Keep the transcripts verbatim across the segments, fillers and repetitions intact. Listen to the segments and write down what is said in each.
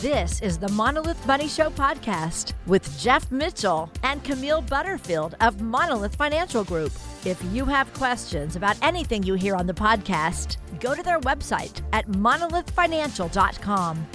This is the Monolith Money Show podcast with Jeff Mitchell and Camille Butterfield of Monolith Financial Group. If you have questions about anything you hear on the podcast, go to their website at monolith financial dot com.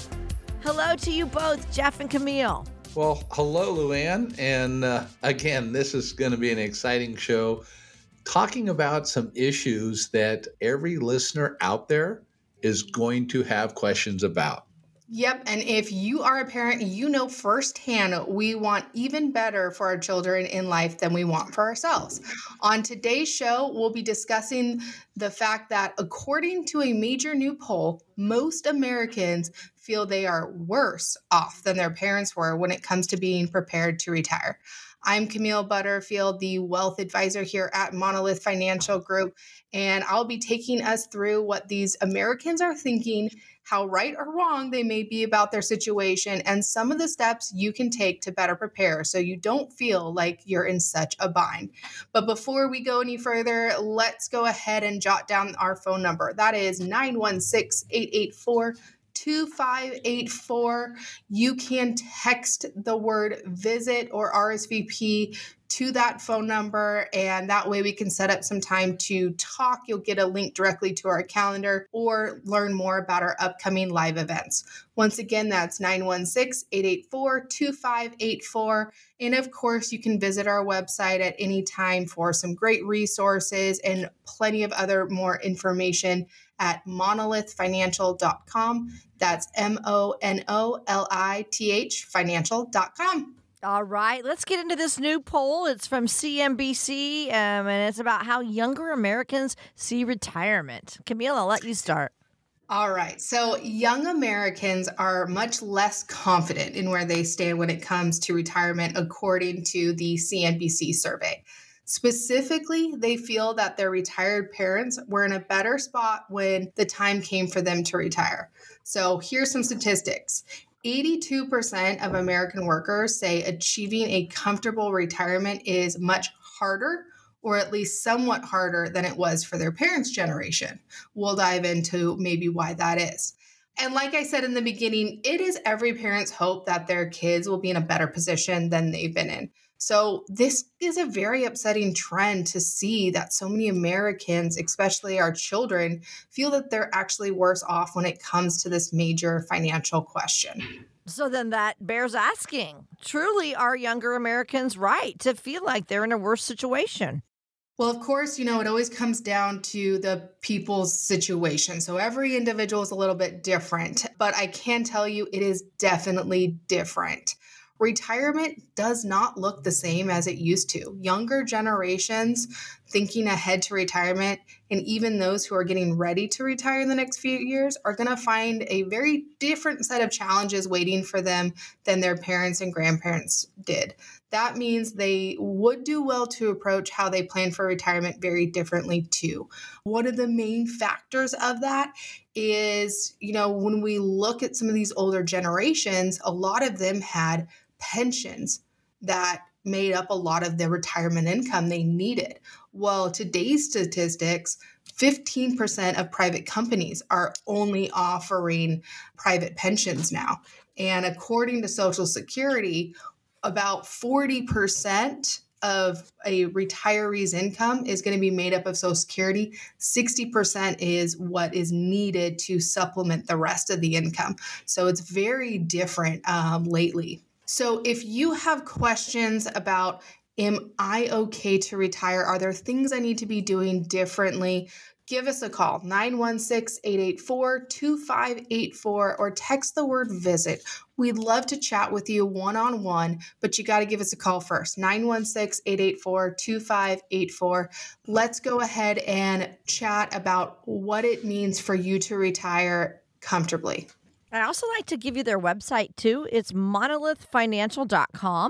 Hello to you both, Jeff and Camille. Well, hello, Luann. And uh, again, this is going to be an exciting show talking about some issues that every listener out there is going to have questions about. Yep. And if you are a parent, you know firsthand we want even better for our children in life than we want for ourselves. On today's show, we'll be discussing the fact that according to a major new poll, most Americans feel they are worse off than their parents were when it comes to being prepared to retire. I'm Camille Butterfield, the wealth advisor here at Monolith Financial Group, and I'll be taking us through what these Americans are thinking, how right or wrong they may be about their situation, and some of the steps you can take to better prepare so you don't feel like you're in such a bind. But before we go any further, let's go ahead and jot down our phone number. That is nine one six, eight eight four, two five eight four. You can text the word visit or R S V P to that phone number, and that way we can set up some time to talk. You'll get a link directly to our calendar or learn more about our upcoming live events. Once again, that's nine one six, eight eight four, two five eight four. And of course, you can visit our website at any time for some great resources and plenty of other more information at monolith financial dot com. That's M O N O L I T H financial dot com. All right, let's get into this new poll. It's from C N B C, um, and it's about how younger Americans see retirement. Camille, I'll let you start. All right. So young Americans are much less confident in where they stand when it comes to retirement, according to the C N B C survey. Specifically, they feel that their retired parents were in a better spot when the time came for them to retire. So here's some statistics. eighty-two percent of American workers say achieving a comfortable retirement is much harder, or at least somewhat harder than it was for their parents' generation. We'll dive into maybe why that is. And like I said in the beginning, it is every parent's hope that their kids will be in a better position than they've been in. So this is a very upsetting trend to see that so many Americans, especially our children, feel that they're actually worse off when it comes to this major financial question. So then that bears asking, truly are younger Americans right to feel like they're in a worse situation? Well, of course, you know, it always comes down to the people's situation. So every individual is a little bit different, but I can tell you it is definitely different. Retirement does not look the same as it used to. Younger generations thinking ahead to retirement, and even those who are getting ready to retire in the next few years, are going to find a very different set of challenges waiting for them than their parents and grandparents did. That means they would do well to approach how they plan for retirement very differently too. One of the main factors of that is, you know, when we look at some of these older generations, a lot of them had pensions that made up a lot of their retirement income they needed. Well, today's statistics, fifteen percent of private companies are only offering private pensions now. And according to Social Security, about forty percent of a retiree's income is going to be made up of Social Security. sixty percent is what is needed to supplement the rest of the income. So it's very different um, lately. So if you have questions about, am I okay to retire? Are there things I need to be doing differently? Give us a call, nine one six, eight eight four, two five eight four, or text the word visit. We'd love to chat with you one-on-one, but you got to give us a call first, nine one six, eight eight four, two five eight four. Let's go ahead and chat about what it means for you to retire comfortably. I also like to give you their website too. It's monolith financial dot com.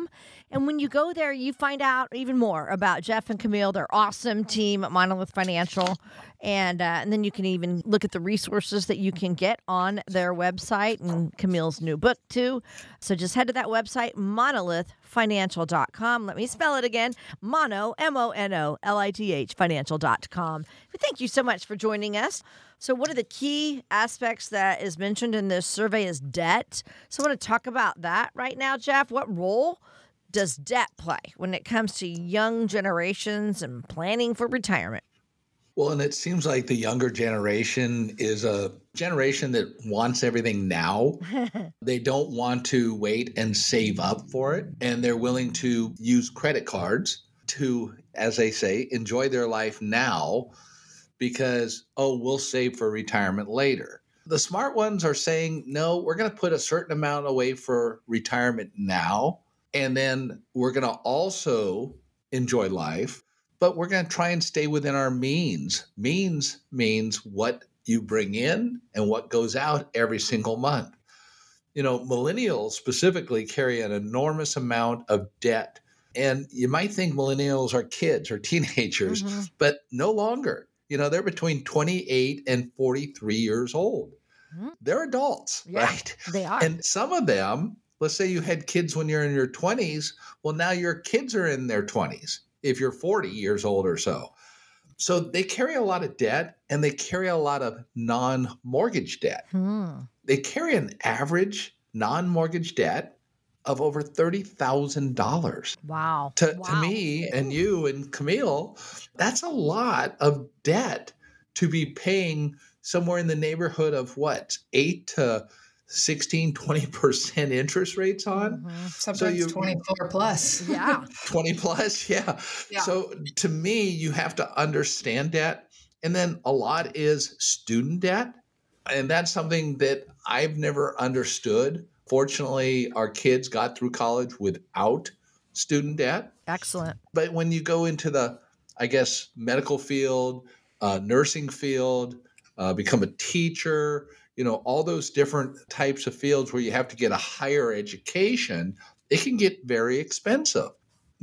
And when you go there, you find out even more about Jeff and Camille, their awesome team at Monolith Financial. And, uh, and then you can even look at the resources that you can get on their website and Camille's new book, too. So just head to that website, monolith financial dot com. Let me spell it again, mono, M O N O L I T H, financial dot com. But thank you so much for joining us. So one of the key aspects that is mentioned in this survey is debt. So I want to talk about that right now, Jeff. What role does debt play when it comes to young generations and planning for retirement? Well, and it seems like the younger generation is a generation that wants everything now. They don't want to wait and save up for it. And they're willing to use credit cards to, as they say, enjoy their life now because, oh, we'll save for retirement later. The smart ones are saying, no, we're going to put a certain amount away for retirement now. And then we're going to also enjoy life. But we're going to try and stay within our means. Means means what you bring in and what goes out every single month. You know, millennials specifically carry an enormous amount of debt. And you might think millennials are kids or teenagers, mm-hmm. but no longer. You know, they're between twenty-eight and forty-three years old. Mm-hmm. They're adults, yeah, right? They are. And some of them, let's say you had kids when you're in your twenties. Well, now your kids are in their twenties. If you're forty years old or so. So they carry a lot of debt and they carry a lot of non-mortgage debt. Hmm. They carry an average non-mortgage debt of over thirty thousand dollars. Wow. To, wow. to me and you and Camille, that's a lot of debt to be paying somewhere in the neighborhood of what, eight to sixteen, twenty percent interest rates on. Mm-hmm. Sometimes so you, twenty-four plus. Yeah. twenty plus. Yeah. yeah. So to me, you have to understand debt. And then a lot is student debt. And that's something that I've never understood. Fortunately, our kids got through college without student debt. Excellent. But when you go into the, I guess, medical field, uh, nursing field, uh, become a teacher, you know, all those different types of fields where you have to get a higher education, it can get very expensive.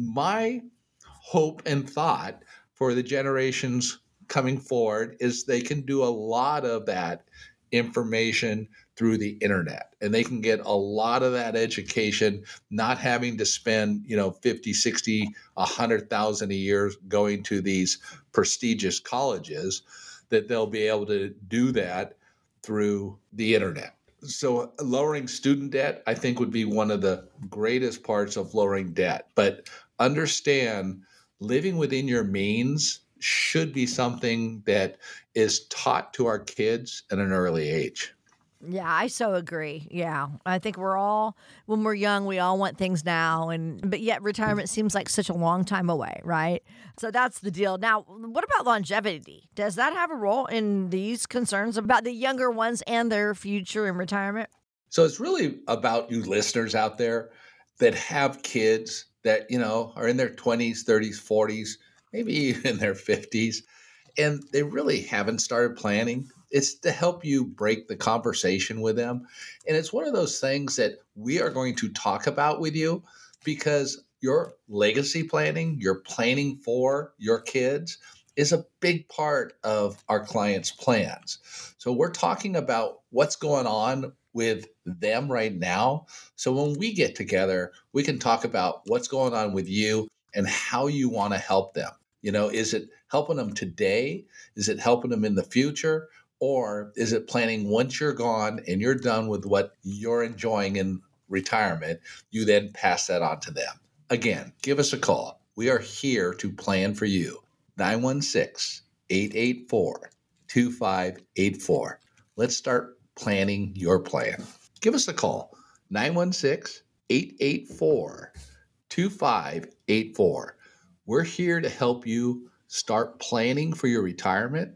My hope and thought for the generations coming forward is they can do a lot of that information through the internet, and they can get a lot of that education, not having to spend, you know, fifty, sixty, a hundred thousand a year going to these prestigious colleges, that they'll be able to do that through the internet. So lowering student debt, I think, would be one of the greatest parts of lowering debt. But understand, living within your means should be something that is taught to our kids at an early age. Yeah, I so agree. Yeah. I think we're all, when we're young, we all want things now. And but yet retirement seems like such a long time away, right? So that's the deal. Now, what about longevity? Does that have a role in these concerns about the younger ones and their future in retirement? So it's really about you listeners out there that have kids that, you know, are in their twenties, thirties, forties, maybe even in their fifties, and they really haven't started planning. It's to help you break the conversation with them. And it's one of those things that we are going to talk about with you, because your legacy planning, your planning for your kids, is a big part of our clients' plans. So we're talking about what's going on with them right now. So when we get together, we can talk about what's going on with you and how you want to help them. You know, is it helping them today? Is it helping them in the future? Or is it planning once you're gone and you're done with what you're enjoying in retirement, you then pass that on to them? Again, give us a call. We are here to plan for you. nine one six, eight eight four, two five eight four. Let's start planning your plan. Give us a call. nine one six, eight eight four, two five eight four. We're here to help you start planning for your retirement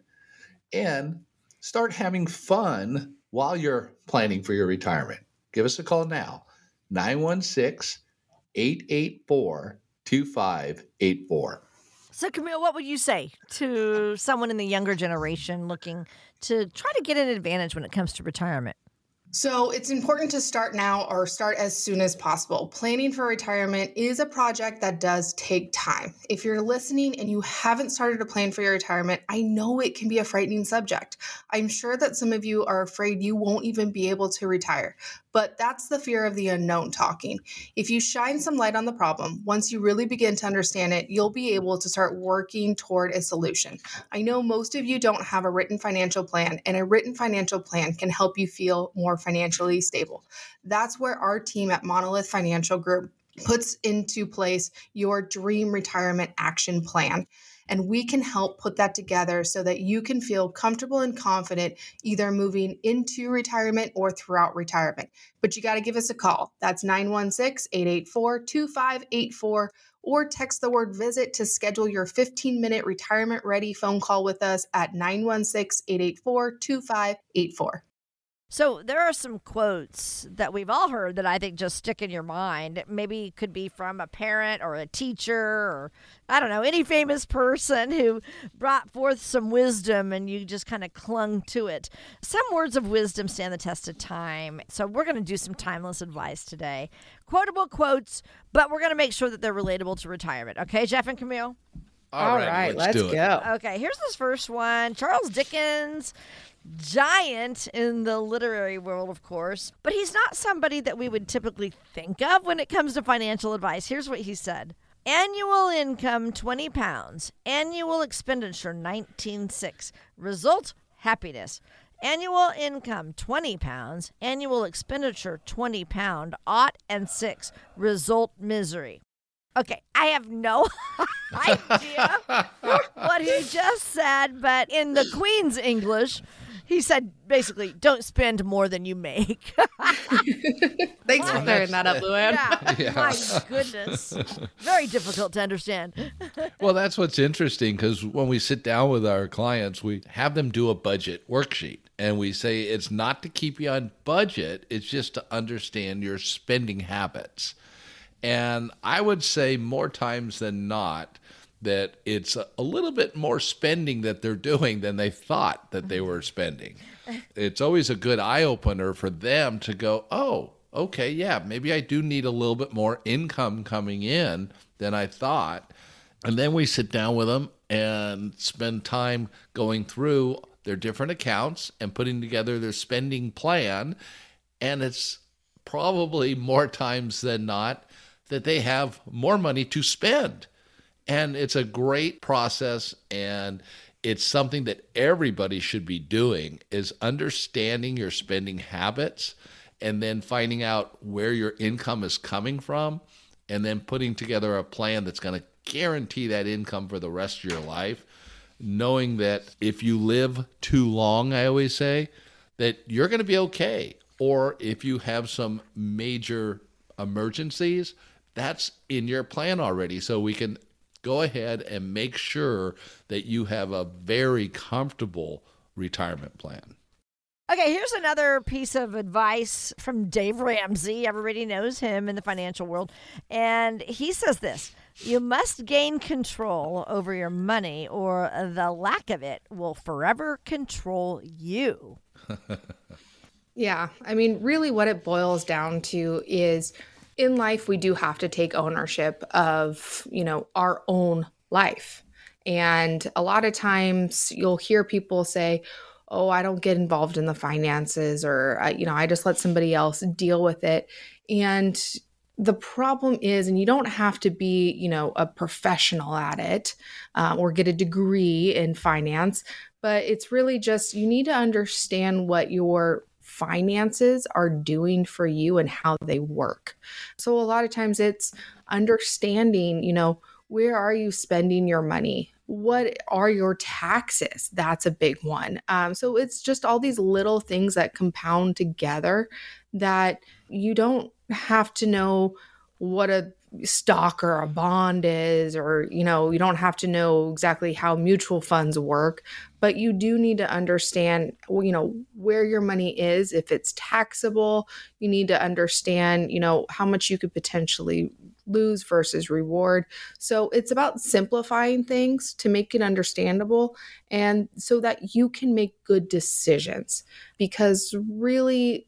and start having fun while you're planning for your retirement. Give us a call now, nine one six, eight eight four, two five eight four. So, Camille, what would you say to someone in the younger generation looking to try to get an advantage when it comes to retirement? So it's important to start now or start as soon as possible. Planning for retirement is a project that does take time. If you're listening and you haven't started to plan for your retirement, I know it can be a frightening subject. I'm sure that some of you are afraid you won't even be able to retire, but that's the fear of the unknown talking. If you shine some light on the problem, once you really begin to understand it, you'll be able to start working toward a solution. I know most of you don't have a written financial plan, and a written financial plan can help you feel more financially stable. That's where our team at Monolith Financial Group puts into place your dream retirement action plan. And we can help put that together so that you can feel comfortable and confident either moving into retirement or throughout retirement. But you got to give us a call. That's nine one six, eight eight four, two five eight four, or text the word visit to schedule your fifteen minute retirement ready phone call with us at nine one six, eight eight four, two five eight four. So there are some quotes that we've all heard that I think just stick in your mind. Maybe it could be from a parent or a teacher or, I don't know, any famous person who brought forth some wisdom and you just kind of clung to it. Some words of wisdom stand the test of time. So we're going to do some timeless advice today. Quotable quotes, but we're going to make sure that they're relatable to retirement. Okay, Jeff and Camille? All, All right, right, let's, let's go. Okay, here's this first one. Charles Dickens, giant in the literary world, of course, but he's not somebody that we would typically think of when it comes to financial advice. Here's what he said. Annual income, twenty pounds. Annual expenditure, nineteen six. Result, happiness. Annual income, twenty pounds. Annual expenditure, twenty pound. Ought and six. Result, misery. Okay, I have no idea what he just said, but in the Queen's English, he said basically, don't spend more than you make. Thanks for clearing that up, Luann. Yeah, yeah. My goodness. Very difficult to understand. Well, that's what's interesting, because when we sit down with our clients, we have them do a budget worksheet. And we say it's not to keep you on budget, it's just to understand your spending habits. And I would say more times than not that it's a little bit more spending that they're doing than they thought that they were spending. It's always a good eye-opener for them to go, oh, okay, yeah, maybe I do need a little bit more income coming in than I thought. And then we sit down with them and spend time going through their different accounts and putting together their spending plan. And it's probably more times than not that they have more money to spend. And it's a great process, and it's something that everybody should be doing, is understanding your spending habits and then finding out where your income is coming from and then putting together a plan that's going to guarantee that income for the rest of your life, knowing that if you live too long, I always say, that you're going to be okay. Or if you have some major emergencies, that's in your plan already. So we can go ahead and make sure that you have a very comfortable retirement plan. Okay, here's another piece of advice from Dave Ramsey. Everybody knows him in the financial world. And he says this: you must gain control over your money, or the lack of it will forever control you. Yeah, I mean, really what it boils down to is in life, we do have to take ownership of, you know, our own life. And a lot of times you'll hear people say, oh, I don't get involved in the finances, or, you know, I just let somebody else deal with it. And the problem is, and you don't have to be, you know, a professional at it uh, or get a degree in finance, but it's really just, you need to understand what your finances are doing for you and how they work. So a lot of times it's understanding, you know, where are you spending your money? What are your taxes? That's a big one. Um, so it's just all these little things that compound together that you don't have to know what a stock or a bond is, or, you know, you don't have to know exactly how mutual funds work, but you do need to understand, you know, where your money is. If it's taxable, you need to understand, you know, how much you could potentially lose versus reward. So it's about simplifying things to make it understandable and so that you can make good decisions, because really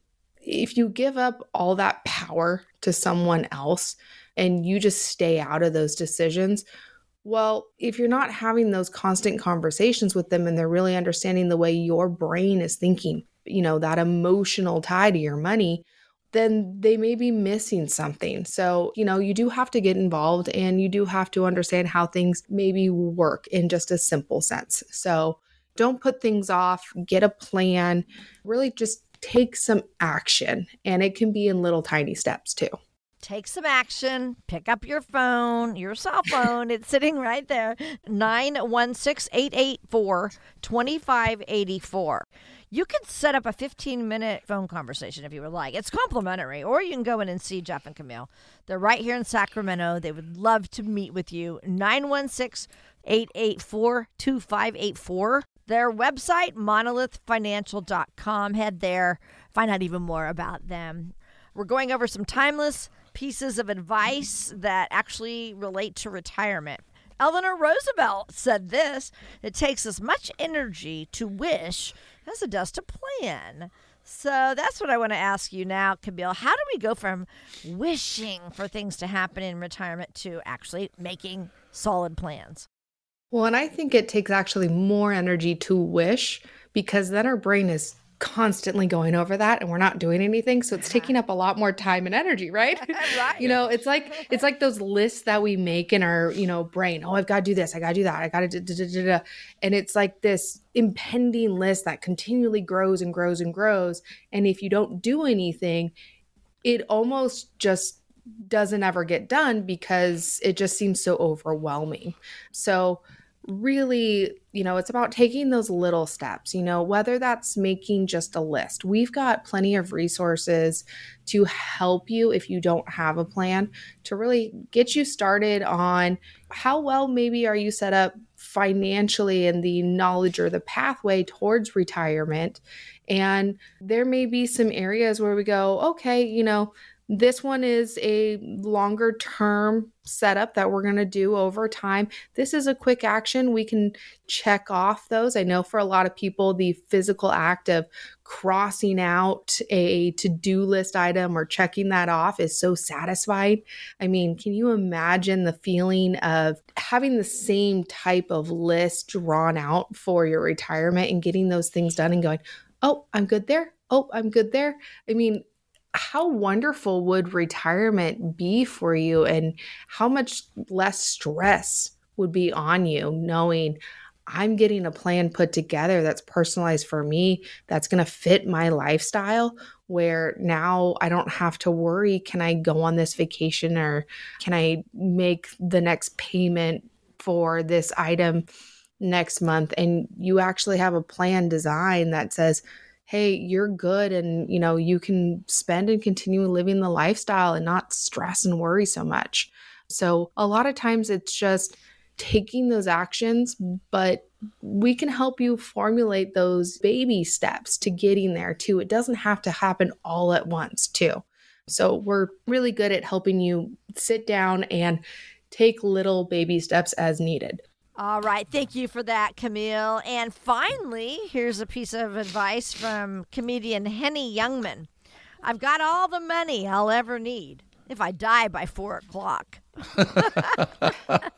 if you give up all that power to someone else and you just stay out of those decisions, well, if you're not having those constant conversations with them and they're really understanding the way your brain is thinking, you know, that emotional tie to your money, then they may be missing something. So, you know, you do have to get involved and you do have to understand how things maybe work in just a simple sense. So don't put things off, get a plan, really just take some action. And it can be in little tiny steps too. Take some action, pick up your phone, your cell phone. It's sitting right there. nine one six, eight eight four, two five eight four. You can set up a fifteen-minute phone conversation if you would like. It's complimentary, or you can go in and see Jeff and Camille. They're right here in Sacramento. They would love to meet with you. nine one six, eight eight four, two five eight four. Their website, monolith financial dot com. Head there, find out even more about them. We're going over some timeless pieces of advice that actually relate to retirement. Eleanor Roosevelt said this: it takes as much energy to wish as it does to plan. So that's what I want to ask you now, Camille. How do we go from wishing for things to happen in retirement to actually making solid plans? Well, and I think it takes actually more energy to wish, because then our brain is constantly going over that and we're not doing anything. So it's taking up a lot more time and energy, right? Right. You know, it's like, it's like those lists that we make in our, you know, brain. Oh, I've got to do this. I got to do that. I got to do, and it's like this impending list that continually grows and grows and grows. And if you don't do anything, it almost just doesn't ever get done because it just seems so overwhelming. So really, you know, it's about taking those little steps, you know, whether that's making just a list. We've got plenty of resources to help you if you don't have a plan, to really get you started on how well maybe are you set up financially in the knowledge or the pathway towards retirement. And there may be some areas where we go, okay, you know, this one is a longer term setup that we're going to do over time. This is a quick action. We can check off those. I know for a lot of people, the physical act of crossing out a to-do list item or checking that off is so satisfying. I mean, can you imagine the feeling of having the same type of list drawn out for your retirement and getting those things done and going, oh, I'm good there. Oh, I'm good there. I mean, how wonderful would retirement be for you, and how much less stress would be on you knowing I'm getting a plan put together that's personalized for me, that's going to fit my lifestyle, where now I don't have to worry, can I go on this vacation or can I make the next payment for this item next month? And you actually have a plan design that says, hey, you're good, and you know, you can spend and continue living the lifestyle and not stress and worry so much. So a lot of times it's just taking those actions, but we can help you formulate those baby steps to getting there too. It doesn't have to happen all at once too. So we're really good at helping you sit down and take little baby steps as needed. All right. Thank you for that, Camille. And finally, here's a piece of advice from comedian Henny Youngman. I've got all the money I'll ever need if I die by four o'clock. That's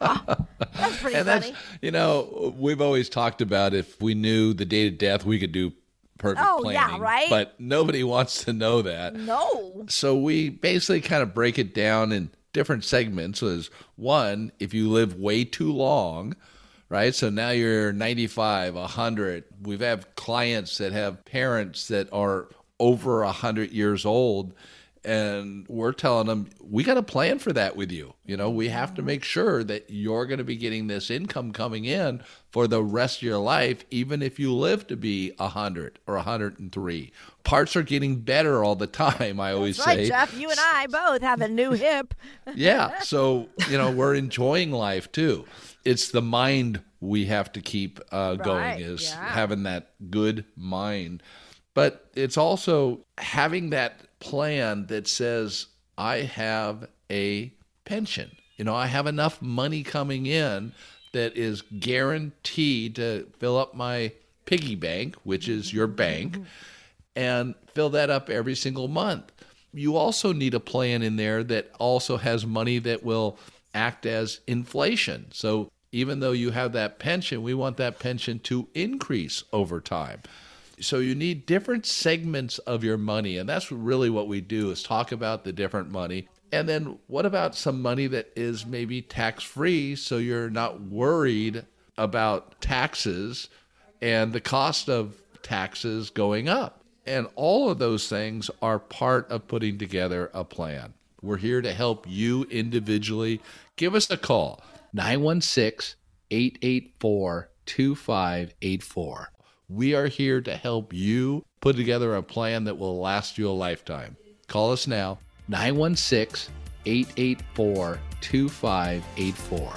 pretty and funny. That's, you know, we've always talked about if we knew the date of death, we could do perfect oh, planning. yeah, right? But nobody wants to know that. No. So we basically kind of break it down in different segments. So there's one, if you live way too long, right? So now you're ninety-five, one hundred. We've had clients that have parents that are over one hundred years old, and we're telling them, we got to plan for that with you. You know, we have to make sure that you're going to be getting this income coming in for the rest of your life, even if you live to be one hundred or one hundred three. Parts are getting better all the time, I always That's right, say. Jeff. You and I both have a new hip. Yeah. So, you know, we're enjoying life too. It's the mind we have to keep uh, going, Right, is yeah. having that good mind. But it's also having that plan that says, I have a pension. You know, I have enough money coming in that is guaranteed to fill up my piggy bank, which is your bank. and fill that up every single month. You also need a plan in there that also has money that will act as inflation. So even though you have that pension, we want that pension to increase over time. So you need different segments of your money. And that's really what we do, is talk about the different money. And then what about some money that is maybe tax-free, so you're not worried about taxes and the cost of taxes going up? And all of those things are part of putting together a plan. We're here to help you individually. Give us a call, nine one six, eight eight four, two five eight four. We are here to help you put together a plan that will last you a lifetime. Call us now, nine one six, eight eight four, two five eight four.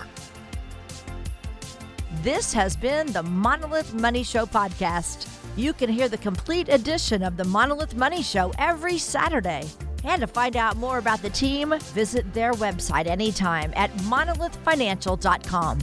This has been the Monolith Money Show podcast. You can hear the complete edition of the Monolith Money Show every Saturday. And to find out more about the team, visit their website anytime at monolith financial dot com.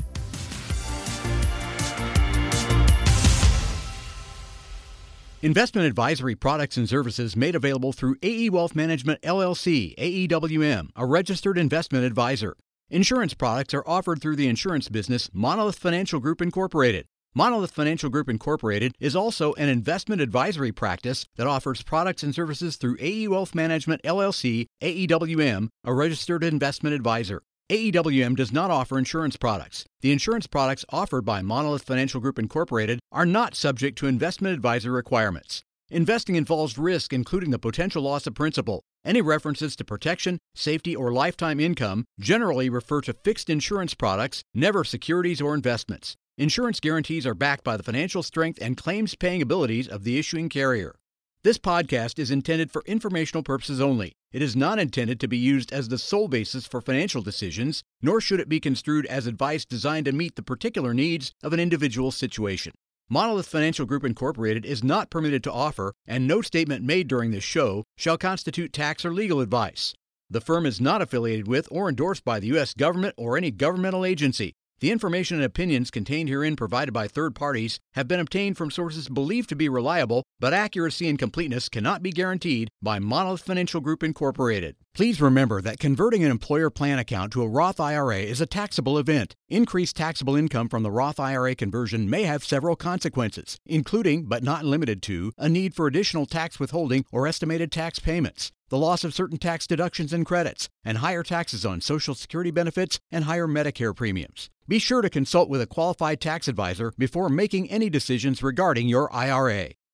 Investment advisory products and services made available through A E Wealth Management, L L C, A E W M, a registered investment advisor. Insurance products are offered through the insurance business Monolith Financial Group, Incorporated. Monolith Financial Group, Incorporated is also an investment advisory practice that offers products and services through A E Wealth Management, L L C, A E W M, a registered investment advisor. A E W M does not offer insurance products. The insurance products offered by Monolith Financial Group, Incorporated are not subject to investment advisor requirements. Investing involves risk, including the potential loss of principal. Any references to protection, safety, or lifetime income generally refer to fixed insurance products, never securities or investments. Insurance guarantees are backed by the financial strength and claims-paying abilities of the issuing carrier. This podcast is intended for informational purposes only. It is not intended to be used as the sole basis for financial decisions, nor should it be construed as advice designed to meet the particular needs of an individual situation. Monolith Financial Group, Incorporated is not permitted to offer, and no statement made during this show shall constitute tax or legal advice. The firm is not affiliated with or endorsed by the U S government or any governmental agency. The information and opinions contained herein provided by third parties have been obtained from sources believed to be reliable, but accuracy and completeness cannot be guaranteed by Monolith Financial Group, Incorporated. Please remember that converting an employer plan account to a Roth I R A is a taxable event. Increased taxable income from the Roth I R A conversion may have several consequences, including, but not limited to, a need for additional tax withholding or estimated tax payments, the loss of certain tax deductions and credits, and higher taxes on Social Security benefits and higher Medicare premiums. Be sure to consult with a qualified tax advisor before making any decisions regarding your I R A.